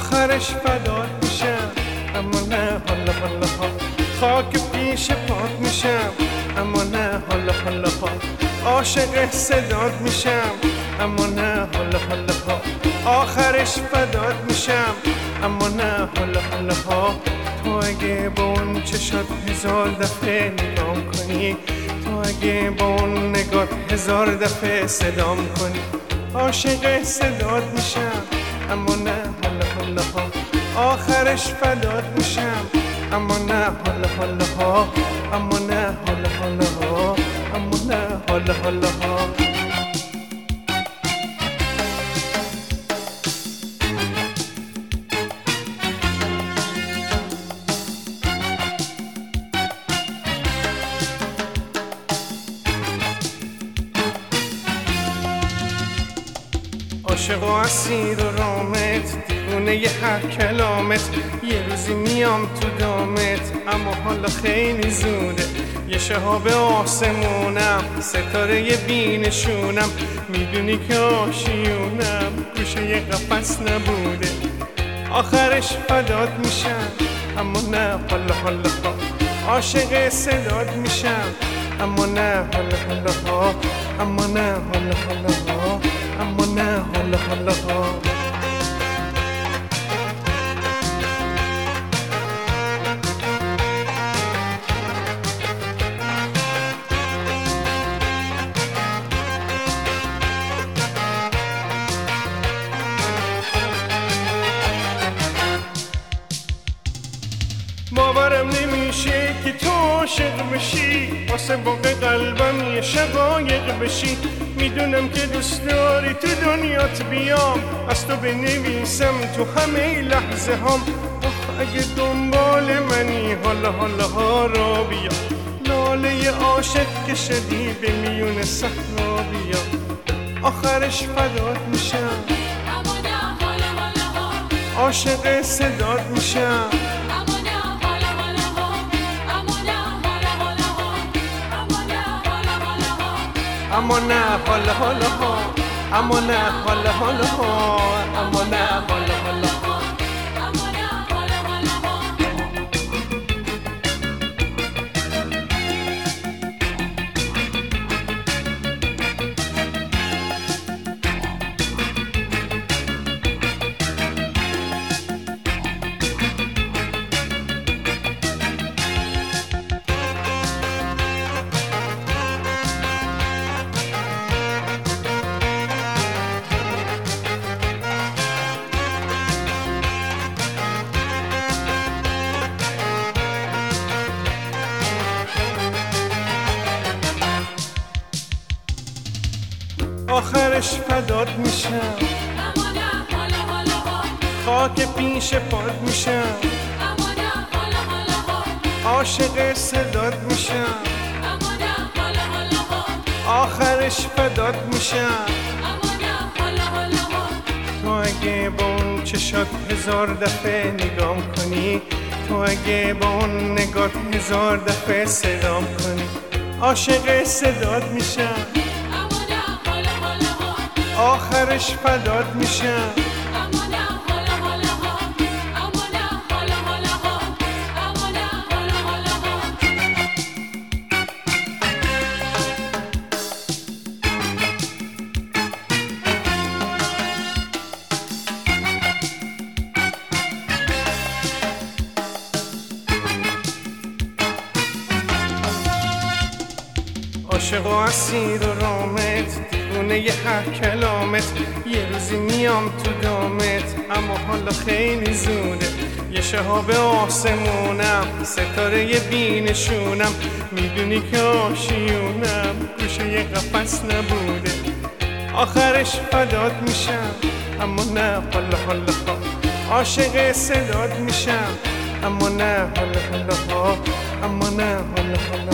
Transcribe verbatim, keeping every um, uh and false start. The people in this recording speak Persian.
آخرش فدات میشم اما نه حالا حالا ها، خاک پیش پات میشم اما نه حالا حالا ها، عاشق صدات میشم اما نه حالا حالا ها، آخرش فدات میشم اما نه حالا حالا ها. تو اگه با اون چشات هزار دفعه نگام کنی، تو اگه با اون نگات هزار دفعه صدام کنی، عاشق صدات میشم اما نه حالا حالا ها، آخرش فدات میشم اما نه حالا حالا ها، اما نه حالا حالا ها، اما نه حالا حالا ها. عاشق و اسیر و رامت، دیوونه ی هر کلامت، یه روزی میام تو دامت اما حالا خیلی زوده. یه شهاب آسمونم، ستاره ی بینشونم، میدونی که آشیونم گوشه ی قفس نبوده. آخرش فدات میشم اما نه حالا حالا ها، عاشق صدات میشم اما نه حالا حالا ها، اما نه حالا حالا ها، اما نه حالا حالا ها. باورم نمیشه که تو عاشق بشی، واسه باقی قلبم یه شقایق بشی. میدونم که دوست داری تو دنیات بیام، از تو بنویسم تو همه لحظه هام. آخ اگه دنبال منی حالا حالا ها را بیا، لاله عاشق که شدی به میون صحرا بیا. آخرش فدات میشم اما نه حالا حالا ها، عاشق صدات میشم اما نه حالا حالا ها، اما نه حالا حالا ها، اما نه حالا حالا ها، اما نه حالا حالا ها، اما نه حالا حالا ها، اما نه حالا حالا ها. اما نه حالا حالا ها. آخرش فدات میشم اما نه حالا حالا ها، خاک پیش پات میشم اما نه حالا حالا ها، عاشق صدات میشم اما نه حالا حالا ها، آخرش فدات میشم اما نه حالا حالا ها. تو اگه با اون چشات هزار دفعه نگام کنی، تو اگه با اون نگات هزار دفعه صدام کنی، عاشق صدات میشم اما نه حالا حالا ها، آخرش فدات میشم اما نه حالا حالا ها، اما نه حالا حالا ها، اما نه حالا حالا ها. عاشق و اسیر و رامت، دیوونه ی هر کلامت، یه روزی میام تو دامت اما حالا خیلی زوده. یه شهاب آسمونم، ستاره ی بینشونم، میدونی که آشیونم گوشه ی قفس نبوده. آخرش فدات میشم اما نه حالا حالا ها، عاشق صدات میشم اما نه حالا حالا ها، اما نه حالا حالا